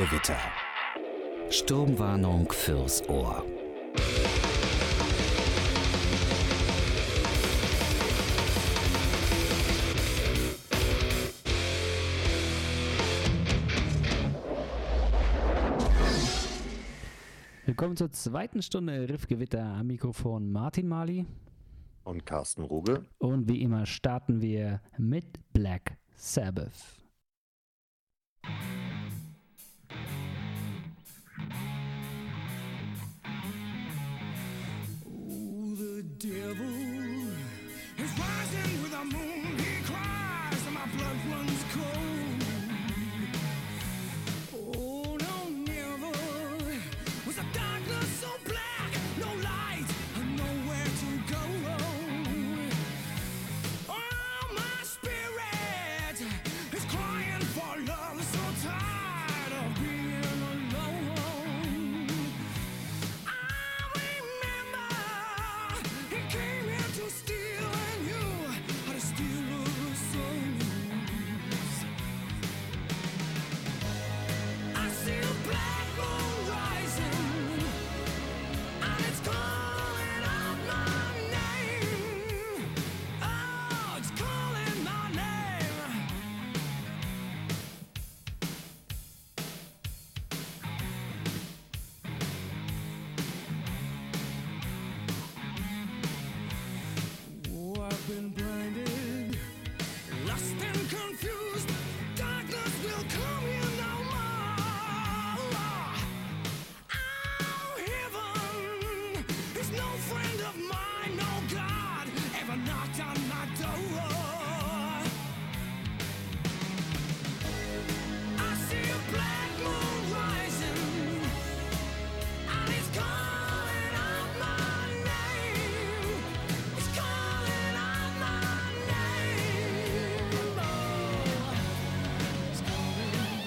Riffgewitter. Sturmwarnung fürs Ohr. Willkommen zur zweiten Stunde Riffgewitter. Am Mikrofon Martin Mali und Carsten Ruge. Und wie immer starten wir mit Black Sabbath. Oh, the devil is rising with the moon. He cries and my blood runs cold. Oh, no, never was a darkness so black, no light and nowhere to go. Oh, my spirit is crying for love, so tired of being alone. I remember he came here to steal and you how to steal the souls. I see a black moon rising and it's calling out my name. Oh, it's calling my name. Oh, I've been blinded, lost and confused. Darkness will come here no more. Oh, heaven is no friend of mine. No God ever knocked on my door. I see a black moon rising, and it's calling out my name. It's calling out my name. Oh, it's calling.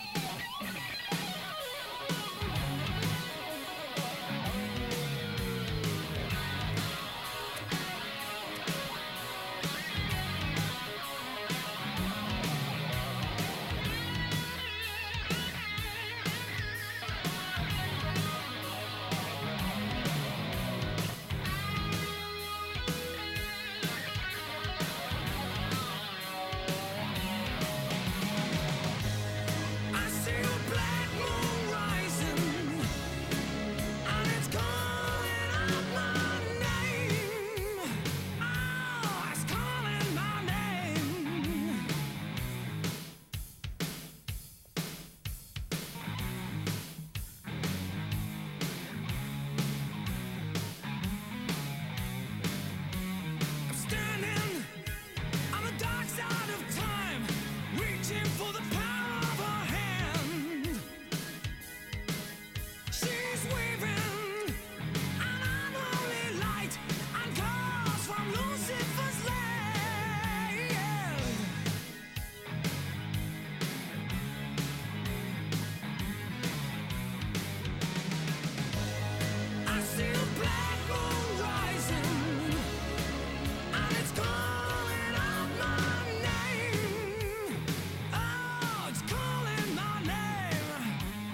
I see a black moon rising, and it's calling out my name. Oh, it's calling my name. I'm standing on the dark side of time, reaching for the power of her hand. She's waving an unholy light and calls from Lucifer's land. I see a black moon rising, and it's calling out my name. Oh, it's calling my name.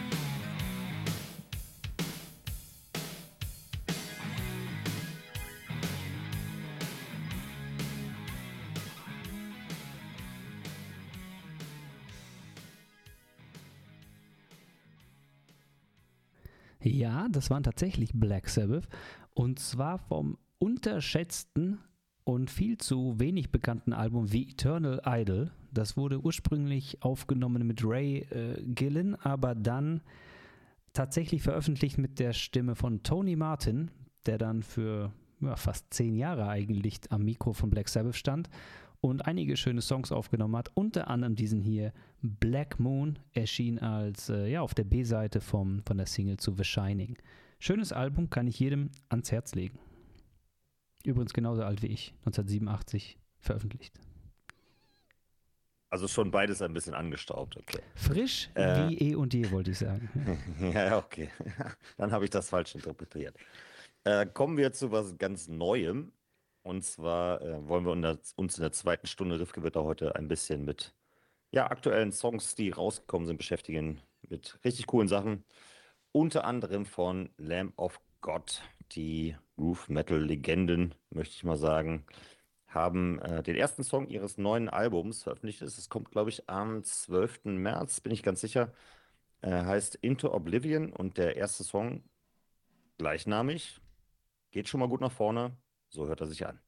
Ja, das waren tatsächlich Black Sabbath und zwar vom unterschätzten und viel zu wenig bekannten Album The Eternal Idol. Das wurde ursprünglich aufgenommen mit Ray Gillen, aber dann tatsächlich veröffentlicht mit der Stimme von Tony Martin, der dann für fast 10 Jahre eigentlich am Mikro von Black Sabbath stand und einige schöne Songs aufgenommen hat. Unter anderem diesen hier, Black Moon, erschien als auf der B-Seite von der Single zu The Shining. Schönes Album, kann ich jedem ans Herz legen. Übrigens genauso alt wie ich, 1987 veröffentlicht. Also schon beides ein bisschen angestaubt, okay. Frisch wie eh und je, wollte ich sagen. Ja, okay. Dann habe ich das falsch interpretiert. Kommen wir zu was ganz Neuem. Und zwar wollen wir uns in der zweiten Stunde Riffgewitter heute ein bisschen mit aktuellen Songs, die rausgekommen sind, beschäftigen. mit richtig coolen Sachen. Unter anderem von Lamb of God, die Groove Metal Legenden, möchte ich mal sagen, haben den ersten Song ihres neuen Albums veröffentlicht. Es kommt, glaube ich, am 12. März, bin ich ganz sicher. Heißt Into Oblivion und der erste Song gleichnamig. Geht schon mal gut nach vorne. So hört er sich an.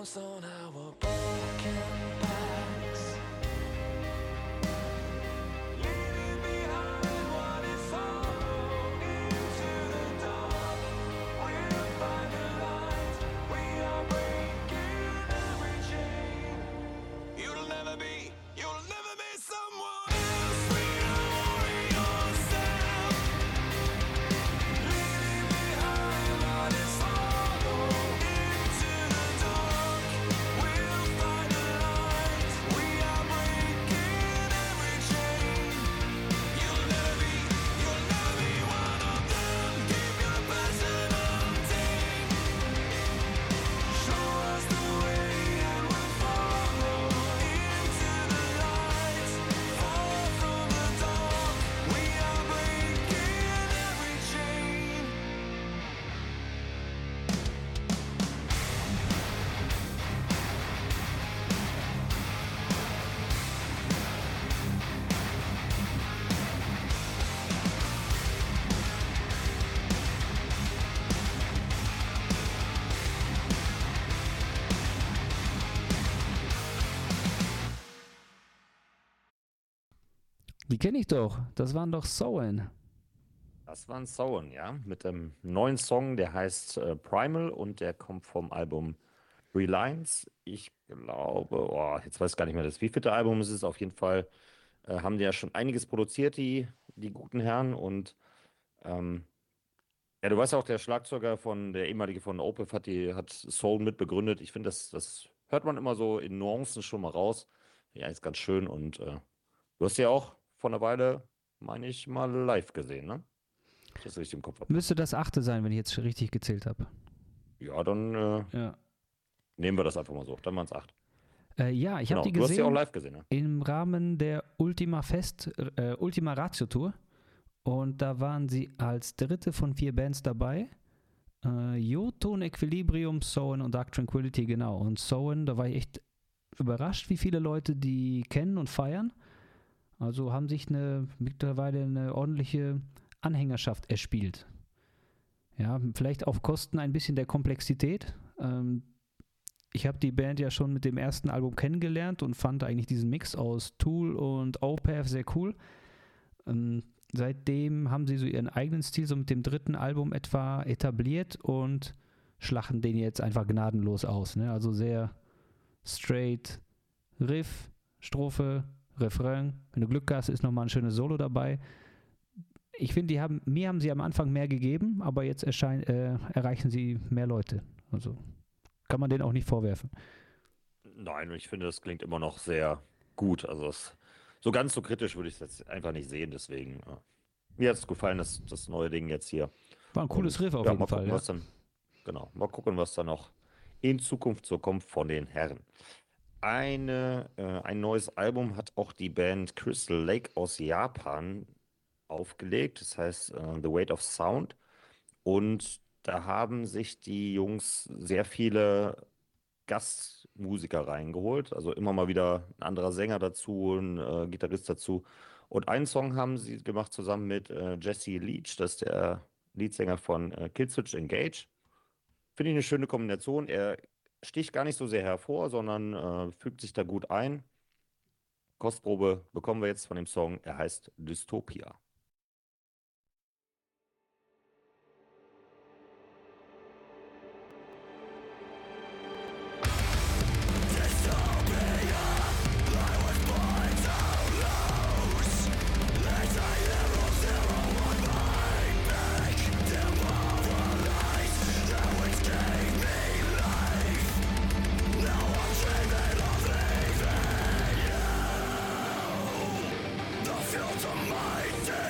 us on our broken backs. Leaving behind what is sorrow into the dark. We'll find the light. We are breaking every chain. You'll never be someone else. We are yourself. Leaving behind what is sorrow into the dark. We'll find the light. We are breaking every chain. You'll never be one of them. Keep your passion untamed. Show us the way and we'll follow into the light. Far from the dark, we are breaking every chain. Die kenne ich doch. Das waren doch Soen. Das waren Soen, ja, mit dem neuen Song, der heißt Primal und der kommt vom Album Reliance. Ich glaube, jetzt weiß ich gar nicht mehr, das wievielte Album es ist. Auf jeden Fall haben die ja schon einiges produziert, die guten Herren. Und ja, du weißt auch, der Schlagzeuger der ehemalige von Opeth hat Soul mitbegründet. Ich finde, das hört man immer so in Nuancen schon mal raus. Ja, ist ganz schön. Und du hast ja auch vor einer Weile, meine ich, mal live gesehen, ne? Ich das richtig im Kopf habe. Müsste das 8. sein, wenn ich jetzt richtig gezählt habe. Ja, dann Ja. nehmen wir das einfach mal so. Dann waren es 8. Ja, ich Genau, habe die du hast sie auch gesehen live gesehen, ne? im Rahmen der Ultima Ratio Tour. Und da waren sie als dritte von 4 Bands dabei. Jotun, Equilibrium, Soen und Dark Tranquility, genau. Und Soen, da war ich echt überrascht, wie viele Leute die kennen und feiern. Also haben sich mittlerweile eine ordentliche Anhängerschaft erspielt. Ja, vielleicht auf Kosten ein bisschen der Komplexität. Ich habe die Band ja schon mit dem ersten Album kennengelernt und fand eigentlich diesen Mix aus Tool und Opeth sehr cool. Seitdem haben sie so ihren eigenen Stil so mit dem 3. Album etwa etabliert und schlachten den jetzt einfach gnadenlos aus. Ne? Also sehr straight Riff, Strophe, Refrain. Wenn du Glück hast, ist nochmal ein schönes Solo dabei. Ich finde, mir haben sie am Anfang mehr gegeben, aber jetzt erreichen sie mehr Leute. Also kann man denen auch nicht vorwerfen. Nein, ich finde, das klingt immer noch sehr gut. Also so ganz so kritisch würde ich es jetzt einfach nicht sehen. Deswegen, mir hat es gefallen, das neue Ding jetzt hier. War ein cooles Riff auf Ja, jeden mal Fall. gucken, Ja. was dann, genau, mal gucken, was da noch in Zukunft so kommt von den Herren. Ein neues Album hat auch die Band Crystal Lake aus Japan aufgelegt. Das heißt The Weight of Sound. Und da haben sich die Jungs sehr viele Gastmusiker reingeholt. Also immer mal wieder ein anderer Sänger dazu, ein Gitarrist dazu. Und einen Song haben sie gemacht zusammen mit Jesse Leach. Das ist der Leadsänger von Killswitch Engage. Finde ich eine schöne Kombination. Er sticht gar nicht so sehr hervor, sondern fügt sich da gut ein. Kostprobe bekommen wir jetzt von dem Song. Er heißt Dystopia. The filter mighty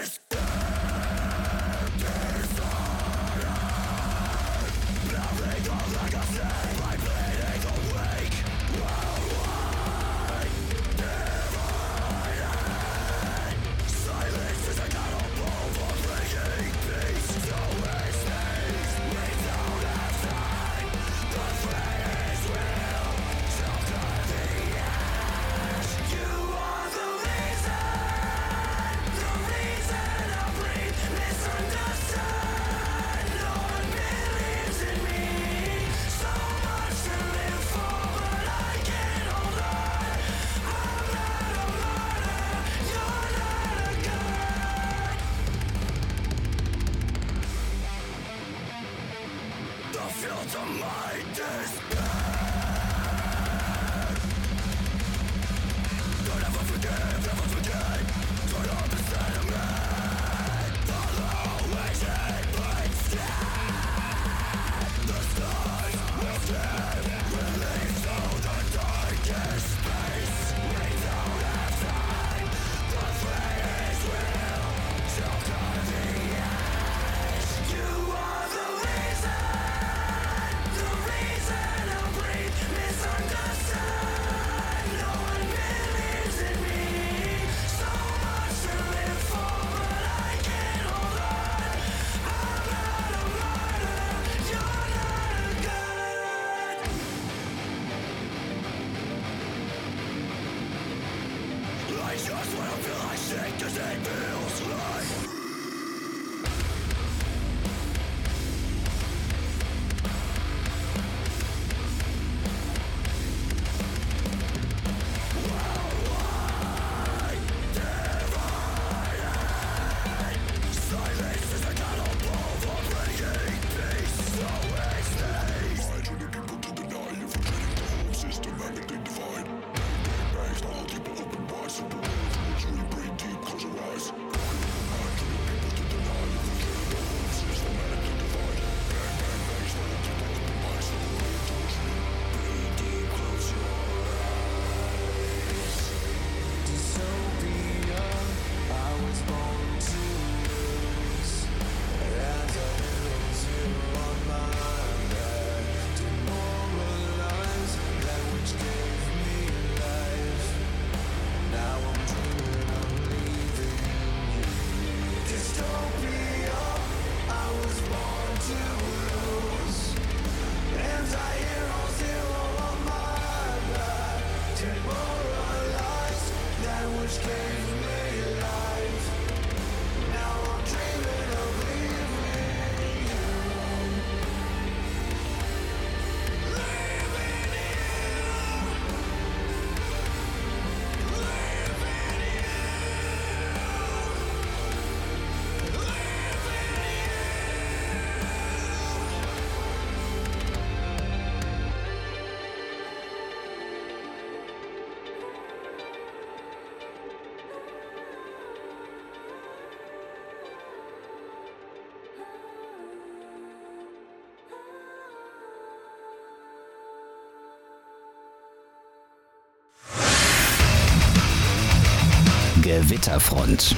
Gewitterfront.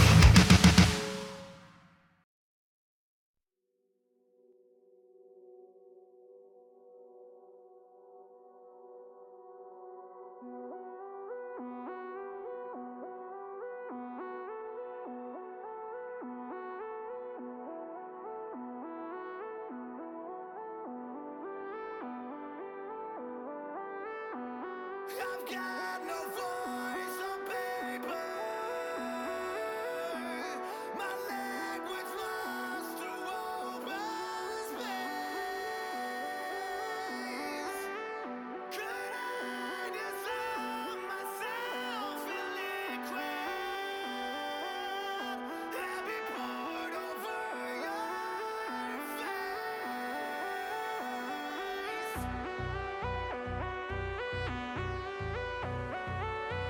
I've got no voice on paper. My language lost through open space. Could I dissolve myself in liquid and be poured over your face?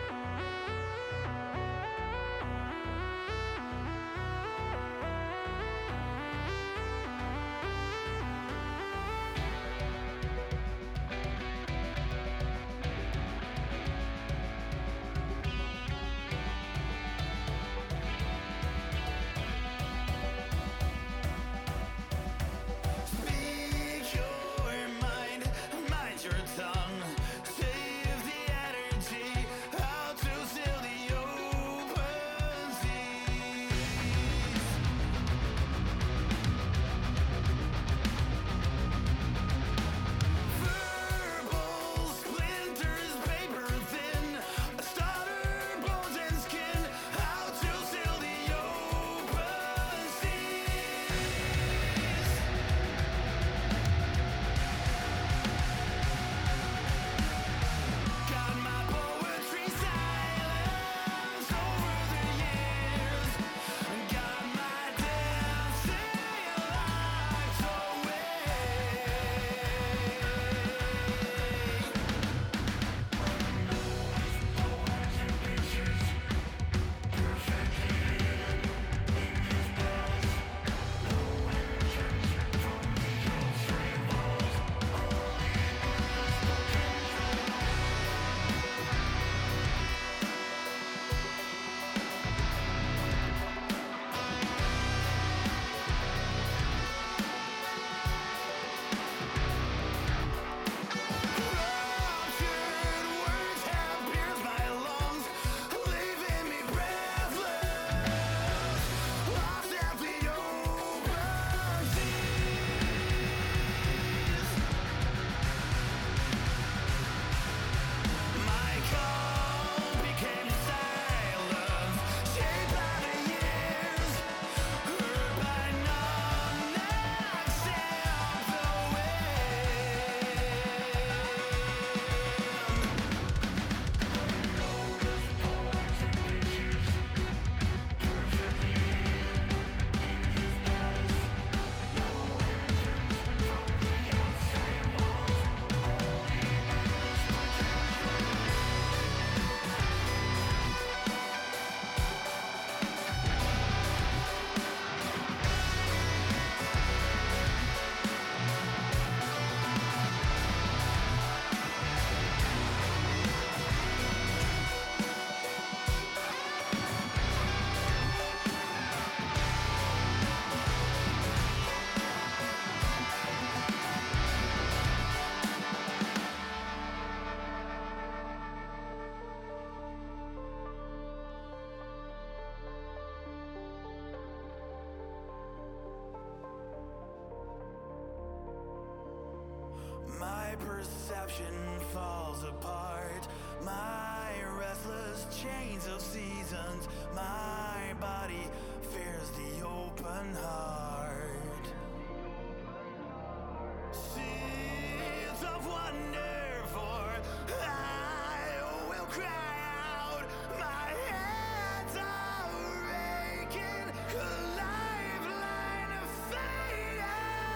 my perception falls apart. My restless chains of seasons, my body fears the open heart. Seeds of wonder, for I will cry out. My hands are aching, a lifeline fading.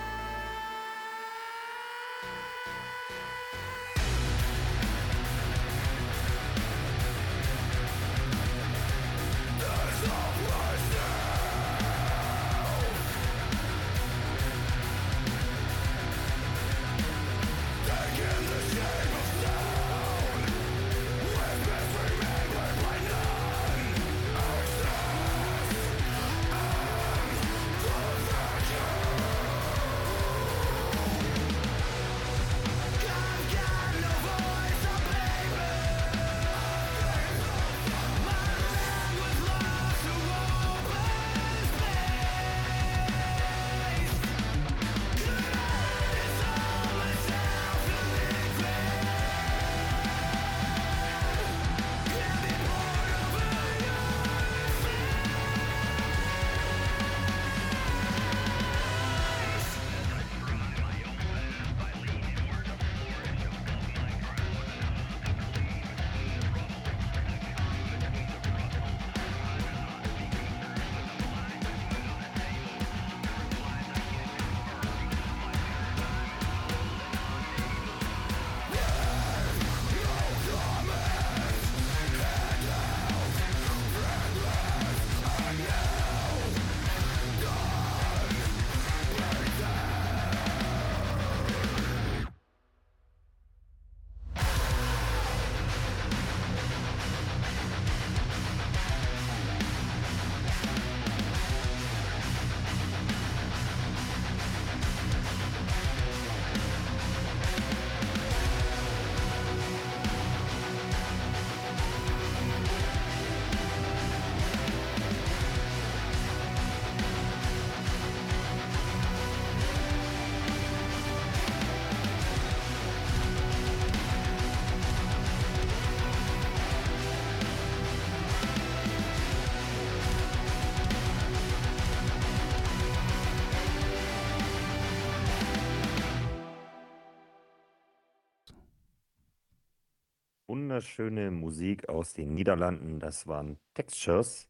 Wunderschöne Musik aus den Niederlanden. Das waren Textures.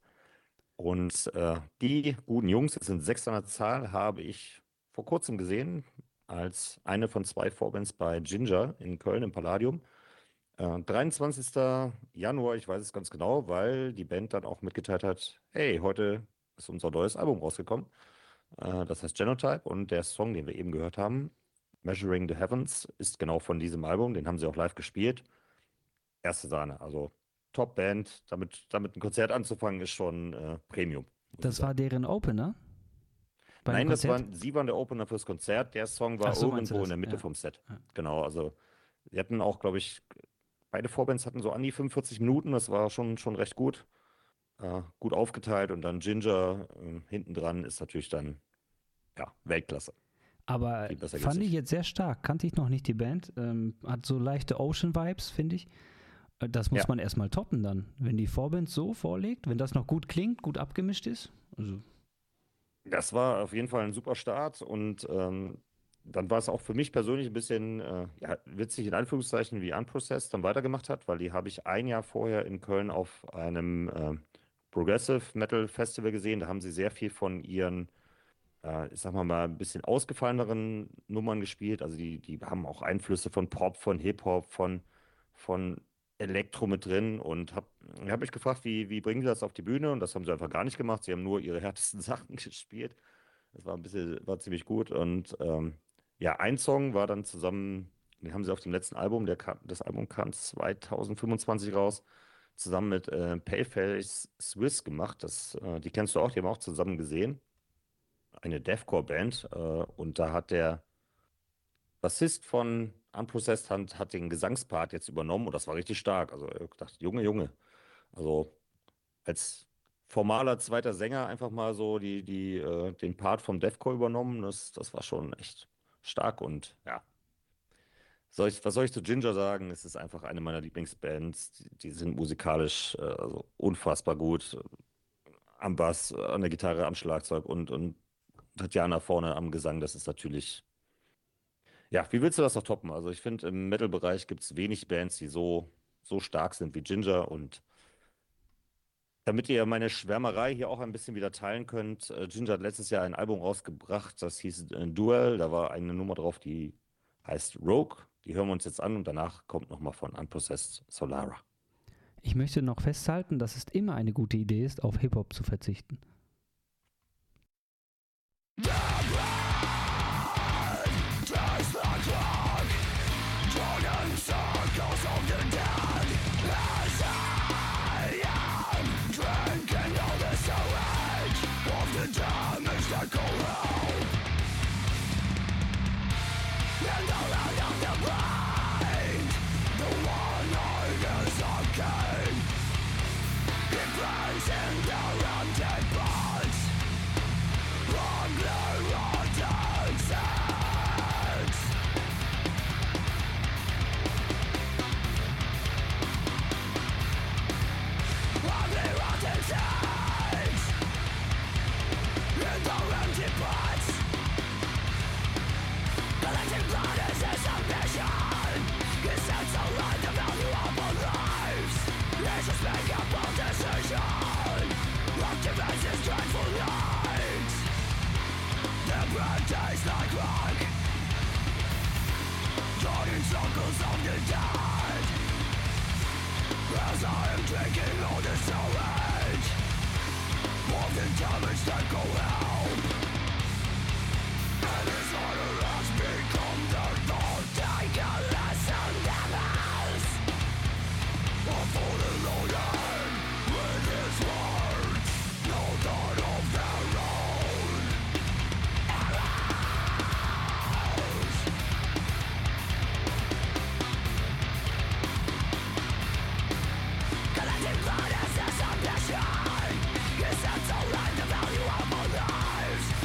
Und die guten Jungs, es sind 6 an der Zahl, habe ich vor kurzem gesehen, als eine von 2 Vorbands bei Ginger in Köln im Palladium. 23. Januar, ich weiß es ganz genau, weil die Band dann auch mitgeteilt hat, hey, heute ist unser neues Album rausgekommen. Das heißt Genotype, und der Song, den wir eben gehört haben, Measuring the Heavens, ist genau von diesem Album. Den haben sie auch live gespielt. Erste Sahne, also Top-Band. Damit ein Konzert anzufangen, ist schon Premium, muss ich Das war sagen. deren Opener bei dem Nein, Konzert? sie waren der Opener fürs Konzert. Der Song war Ach so, meinst du irgendwo in das? der Mitte Ja. vom Set. Ja. Genau, also sie hatten auch, glaube ich, beide Vorbands hatten so an die 45 Minuten. Das war schon recht gut. Gut aufgeteilt, und dann Ginger hinten dran ist natürlich dann, ja, Weltklasse. Aber Viel besser geht's fand ich nicht. jetzt sehr stark. Kannte ich noch nicht die Band. Hat so leichte Ocean-Vibes, finde ich. Das muss Ja. man erstmal toppen dann. Wenn die Vorband so vorlegt, wenn das noch gut klingt, gut abgemischt ist. Also, Das war auf jeden Fall ein super Start, und dann war es auch für mich persönlich ein bisschen ja, witzig in Anführungszeichen, wie Unprocessed dann weitergemacht hat, weil die habe ich ein Jahr vorher in Köln auf einem Progressive Metal Festival gesehen. Da haben sie sehr viel von ihren, ich sag mal, ein bisschen ausgefalleneren Nummern gespielt. Also die haben auch Einflüsse von Pop, von Hip-Hop, von Elektro mit drin, und hab mich gefragt, wie bringen die das auf die Bühne? Und das haben sie einfach gar nicht gemacht. Sie haben nur ihre härtesten Sachen gespielt. Das war ziemlich gut. Und ja, ein Song war dann zusammen, den haben sie auf dem letzten Album, das Album kam 2025 raus, zusammen mit Paleface Swiss gemacht. Die kennst du auch, die haben wir auch zusammen gesehen. Eine Deathcore-Band. Und da hat der Bassist von Unprocessed hat den Gesangspart jetzt übernommen, und das war richtig stark. Also ich dachte, Junge, Junge. Also als formaler zweiter Sänger einfach mal so den Part vom Deathcore übernommen, das war schon echt stark, und ja, Was soll ich zu Ginger sagen? Es ist einfach eine meiner Lieblingsbands. Die sind musikalisch also unfassbar gut. Am Bass, an der Gitarre, am Schlagzeug und Tatjana vorne am Gesang. Das ist natürlich, ja, wie willst du das noch toppen? Also ich finde, im Metal-Bereich gibt es wenig Bands, die so stark sind wie Ginger. Und damit ihr meine Schwärmerei hier auch ein bisschen wieder teilen könnt, Ginger hat letztes Jahr ein Album rausgebracht, das hieß Duel. Da war eine Nummer drauf, die heißt Rogue. Die hören wir uns jetzt an und danach kommt nochmal von Unpossessed Solara. Ich möchte noch festhalten, dass es immer eine gute Idee ist, auf Hip-Hop zu verzichten. Collective blood is this ambition. Is that so right the value of our lives?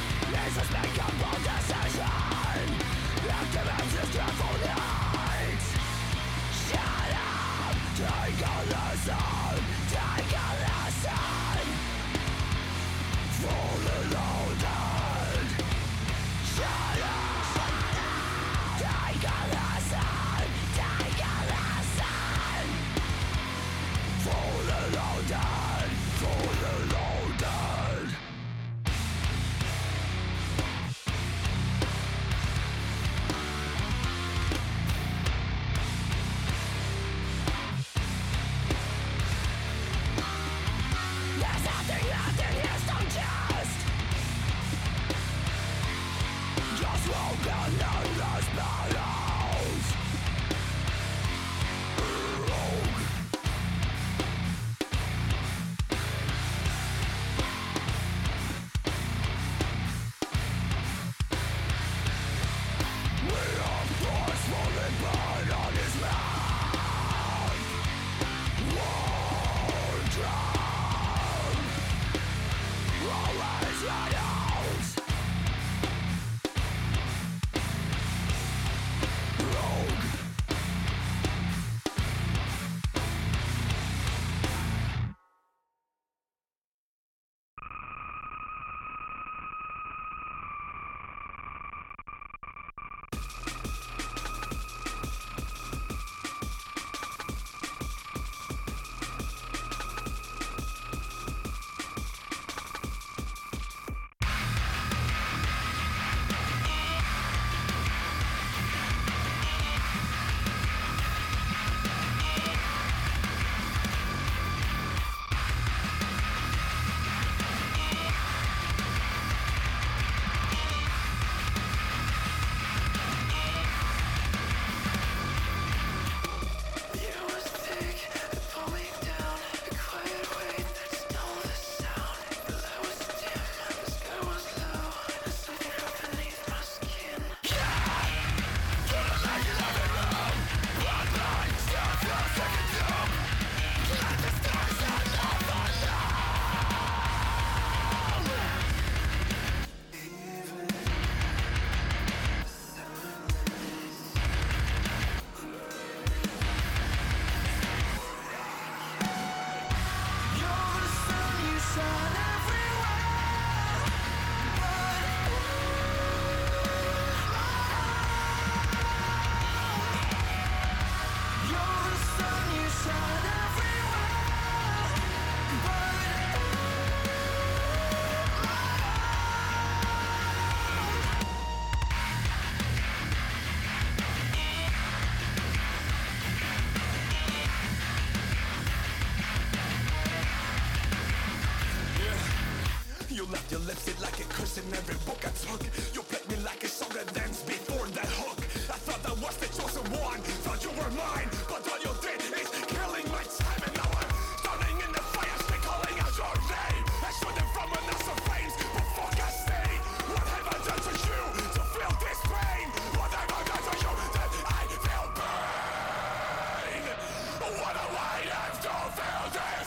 took. You picked me like a song and then before that hook. I thought I was the chosen one, thought you were mine, but all you did is killing my time. And now I'm drowning in the fire, still calling out your name. I shooting from a nasal veins, but fuck I stay. What have I done to you to feel this pain? What have I done to you that I feel pain? What do I have to feel this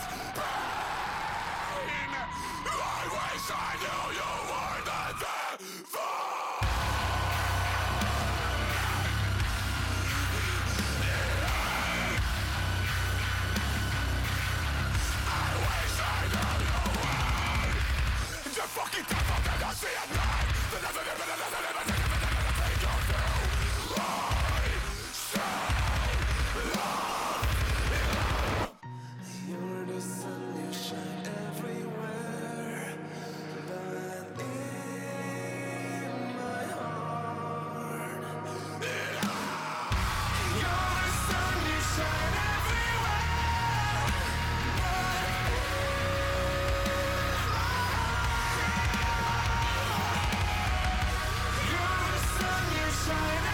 pain? I wish I knew you were the devil. The fucking devil that I see at night. The never take your view. You're the sun, you shine everywhere, but in my heart. You're the sun, you shine everywhere, you're the sun, you shine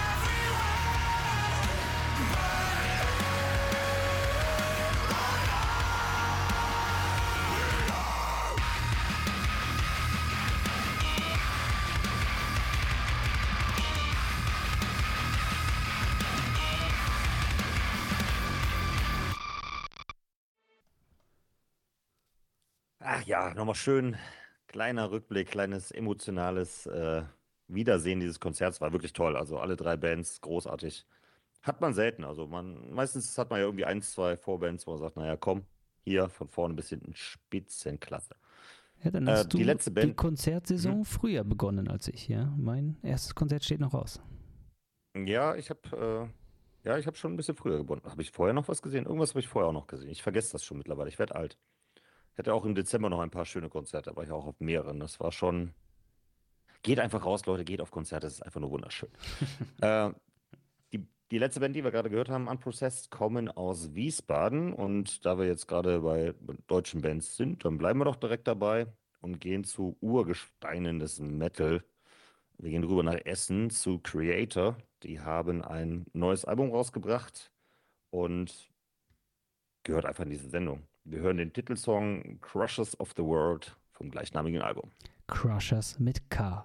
Ach ja, nochmal schön. Kleiner Rückblick, kleines emotionales Wiedersehen dieses Konzerts. War wirklich toll. Also alle drei Bands großartig. Hat man selten. Also meistens hat man ja irgendwie ein, zwei Vorbands, wo man sagt, naja, komm, hier von vorne bis hinten Spitzenklasse. Ja, dann hast die du letzte Band- die Konzertsaison früher begonnen als ich, ja. Mein erstes Konzert steht noch aus. Ja, ich habe schon ein bisschen früher gewonnen. Habe ich vorher noch was gesehen? Irgendwas habe ich vorher auch noch gesehen. Ich vergesse das schon mittlerweile. Ich werde alt. Hätte auch im Dezember noch ein paar schöne Konzerte, war ich auch auf mehreren. Das war schon. Geht einfach raus, Leute, geht auf Konzerte, das ist einfach nur wunderschön. äh, die letzte Band, die wir gerade gehört haben, Unprocessed, kommen aus Wiesbaden. Und da wir jetzt gerade bei deutschen Bands sind, dann bleiben wir doch direkt dabei und gehen zu Urgesteinen des Metal. Wir gehen rüber nach Essen zu Creator. Die haben ein neues Album rausgebracht und gehört einfach in diese Sendung. Wir hören den Titelsong Crushers of the World vom gleichnamigen Album. Crushers mit K.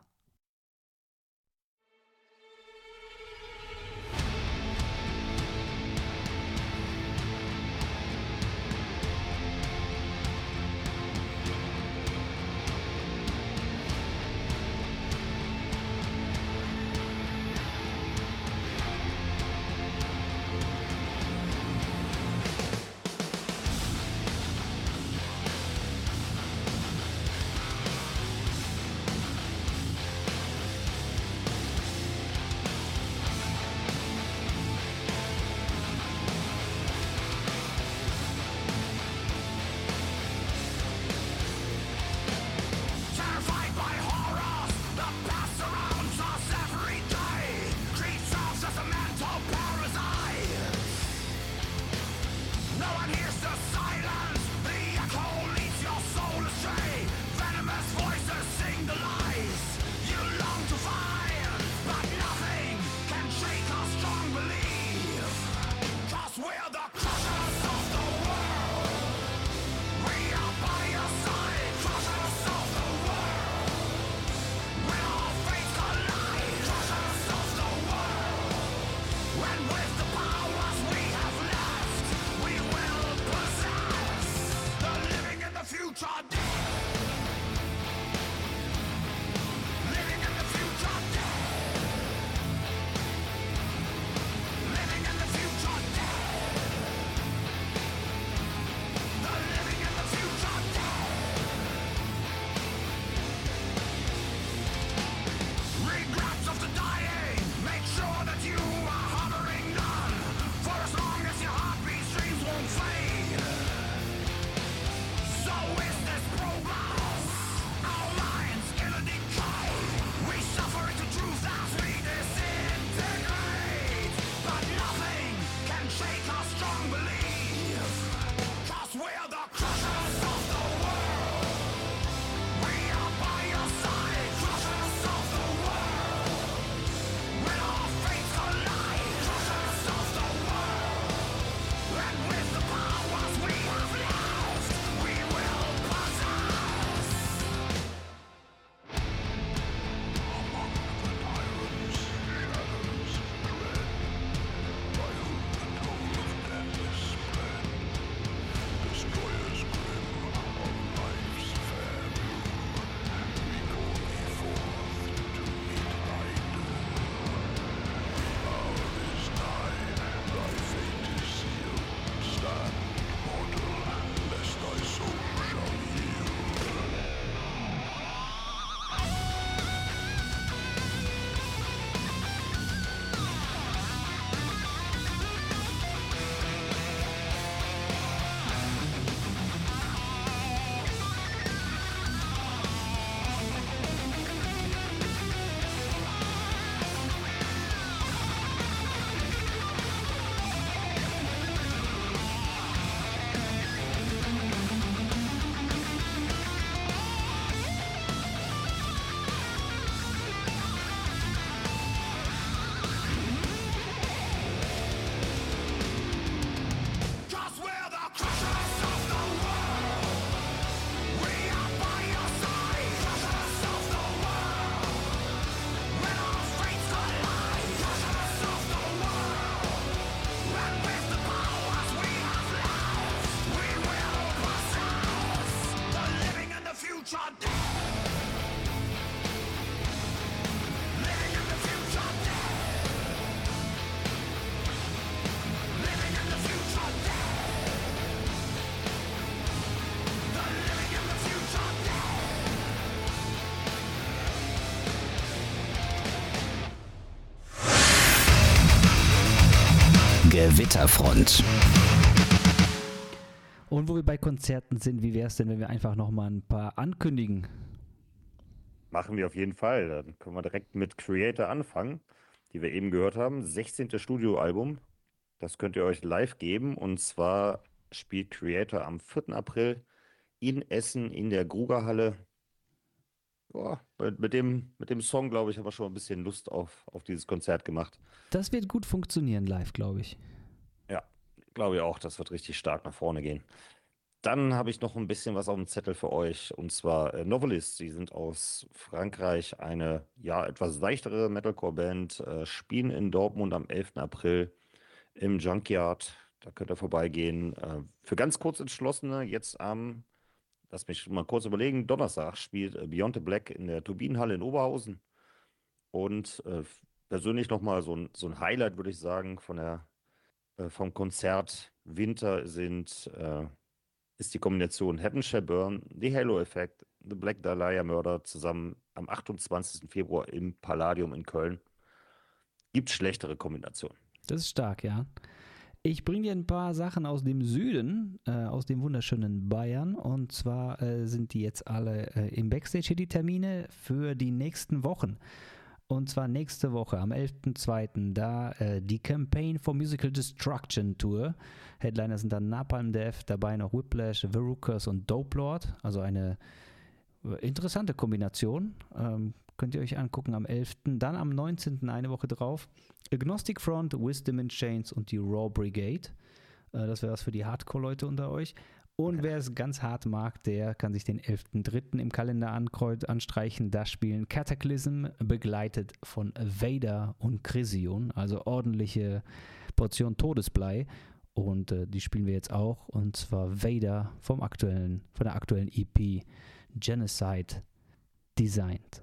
Gewitterfront. Und wo wir bei Konzerten sind, wie wäre es denn, wenn wir einfach nochmal ein paar ankündigen? Machen wir auf jeden Fall. Dann können wir direkt mit Creator anfangen, die wir eben gehört haben. 16. Studioalbum. Das könnt ihr euch live geben. Und zwar spielt Creator am 4. April in Essen in der Grugerhalle. Ja, mit dem Song, glaube ich, haben wir schon ein bisschen Lust auf dieses Konzert gemacht. Das wird gut funktionieren live, glaube ich. Ja, glaube ich auch. Das wird richtig stark nach vorne gehen. Dann habe ich noch ein bisschen was auf dem Zettel für euch. Und zwar Novelist. Die sind aus Frankreich eine etwas leichtere Metalcore-Band. Spielen in Dortmund am 11. April im Junkyard. Da könnt ihr vorbeigehen. Für ganz kurz Entschlossene, jetzt lass mich mal kurz überlegen, Donnerstag spielt Beyond the Black in der Turbinenhalle in Oberhausen. Und persönlich nochmal so ein Highlight, würde ich sagen, vom Konzert Winter ist die Kombination Heaven Shall Burn, The Halo Effect, The Black Dahlia Murder zusammen am 28. Februar im Palladium in Köln. Gibt schlechtere Kombinationen. Das ist stark, ja. Ich bringe dir ein paar Sachen aus dem Süden, aus dem wunderschönen Bayern. Und zwar sind die jetzt alle im Backstage hier, die Termine für die nächsten Wochen. Und zwar nächste Woche am 11.02. da die Campaign for Musical Destruction Tour. Headliner sind dann Napalm Death, dabei noch Whiplash, Verrucas und Dope Lord. Also eine interessante Kombination. Könnt ihr euch angucken am 11. Dann am 19. eine Woche drauf Agnostic Front, Wisdom in Chains und die Raw Brigade. Das wäre was für die Hardcore-Leute unter euch. Und wer es ganz hart mag, der kann sich den 11.3. im Kalender anstreichen. Da spielen Cataclysm, begleitet von Vader und Chrysion, also ordentliche Portion Todesblei. Und die spielen wir jetzt auch. Und zwar Vader von der aktuellen EP Genocide Designed.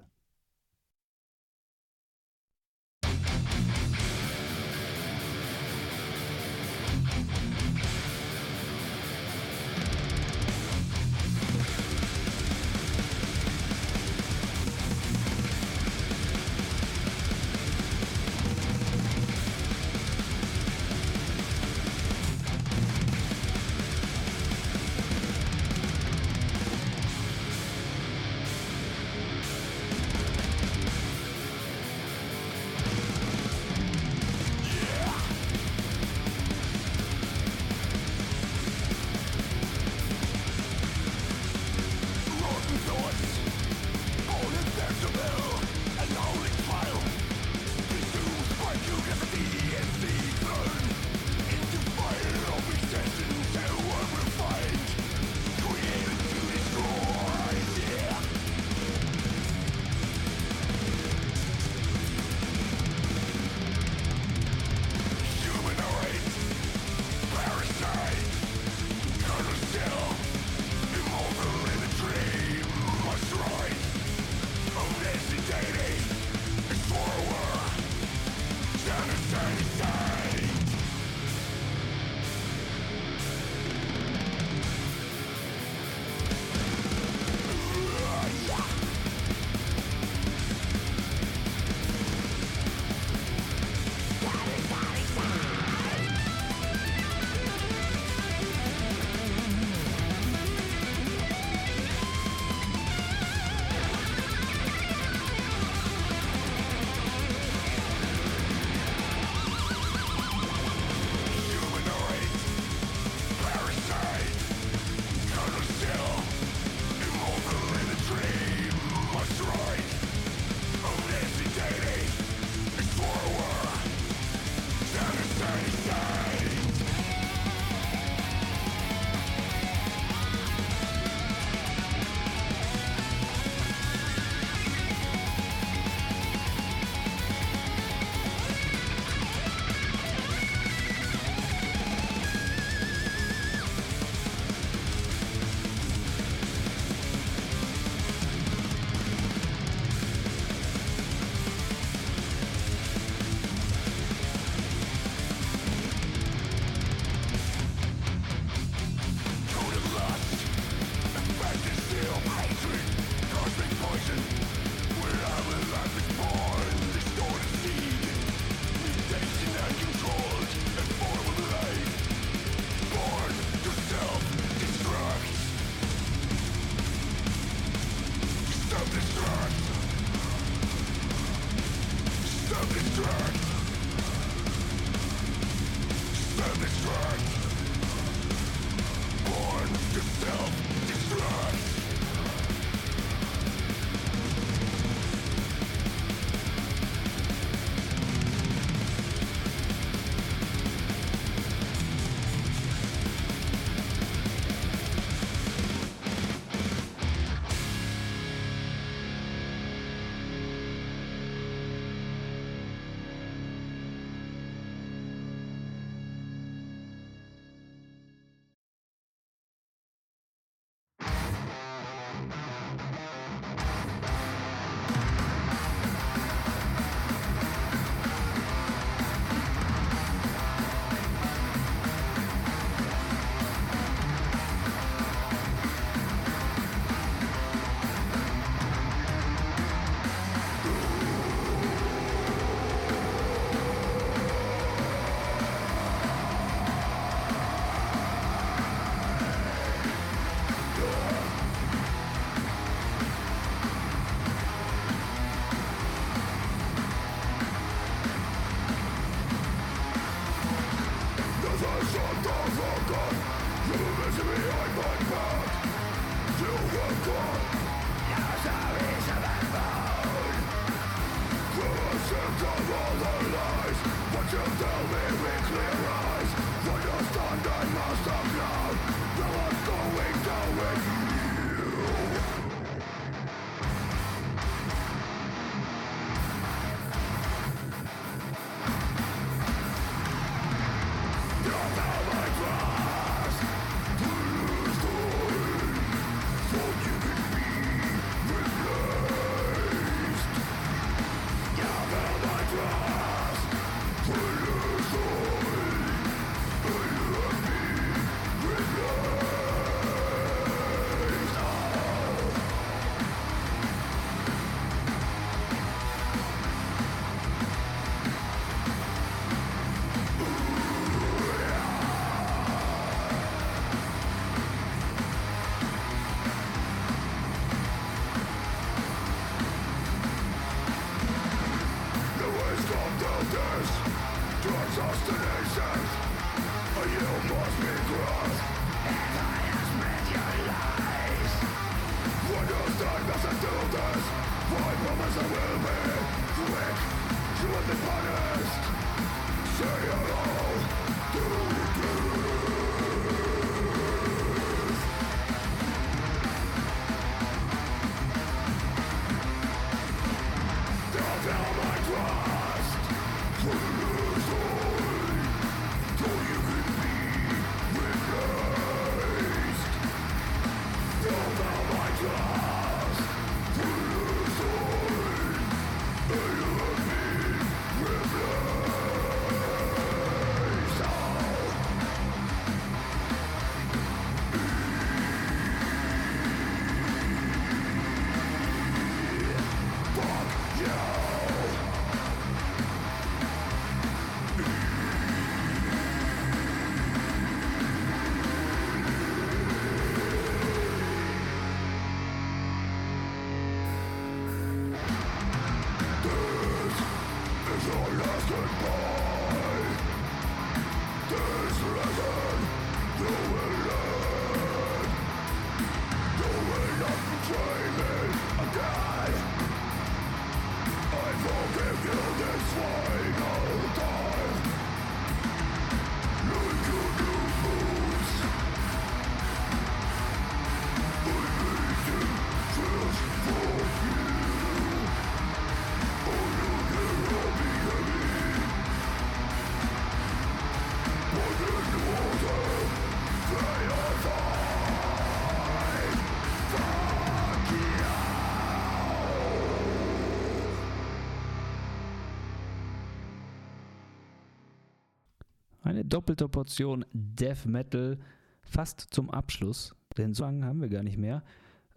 Eine doppelte Portion Death Metal fast zum Abschluss. Den Song haben wir gar nicht mehr.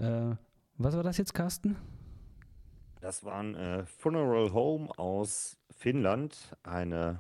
Was war das jetzt, Carsten? Das war ein Funeral Home aus Finnland. Eine,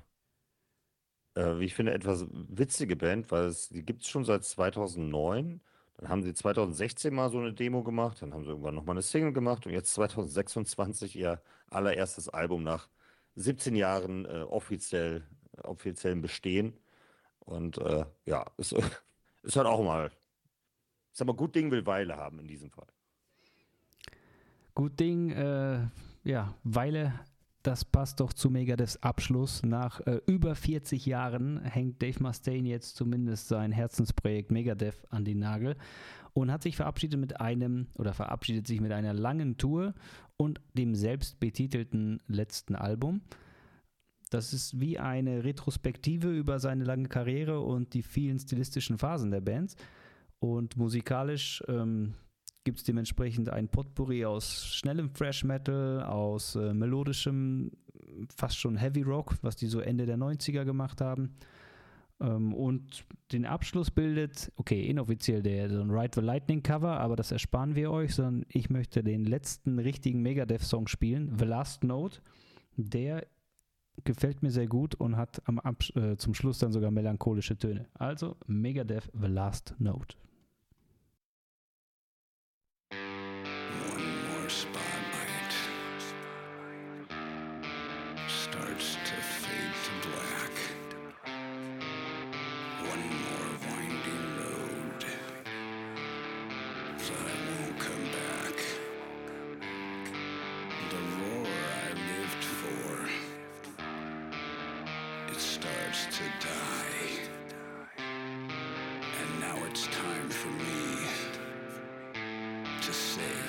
wie ich finde, etwas witzige Band, weil die gibt es schon seit 2009. Dann haben sie 2016 mal so eine Demo gemacht. Dann haben sie irgendwann nochmal eine Single gemacht. Und jetzt 2026 ihr allererstes Album nach 17 Jahren offiziellen Bestehen. Und ja, ist halt auch mal, ich sag mal, gut Ding will Weile haben in diesem Fall. Gut Ding, ja, Weile, das passt doch zu Megadeths Abschluss. Nach über 40 Jahren hängt Dave Mustaine jetzt zumindest sein Herzensprojekt Megadeth an den Nagel und hat sich verabschiedet verabschiedet sich mit einer langen Tour und dem selbst betitelten letzten Album. Das ist wie eine Retrospektive über seine lange Karriere und die vielen stilistischen Phasen der Bands. Und musikalisch gibt es dementsprechend ein Potpourri aus schnellem Thrash Metal, aus melodischem, fast schon Heavy Rock, was die so Ende der 90er gemacht haben. Und den Abschluss bildet, okay, inoffiziell so ein Ride the Lightning Cover, aber das ersparen wir euch, sondern ich möchte den letzten richtigen Megadeth-Song spielen, The Last Note. Der gefällt mir sehr gut und hat zum Schluss dann sogar melancholische Töne. Also Megadeth, The Last Note. One more spotlight starts to fade to black. One more winding road that I won't come back. The roar I lived for, it starts to die. And now it's time for me to say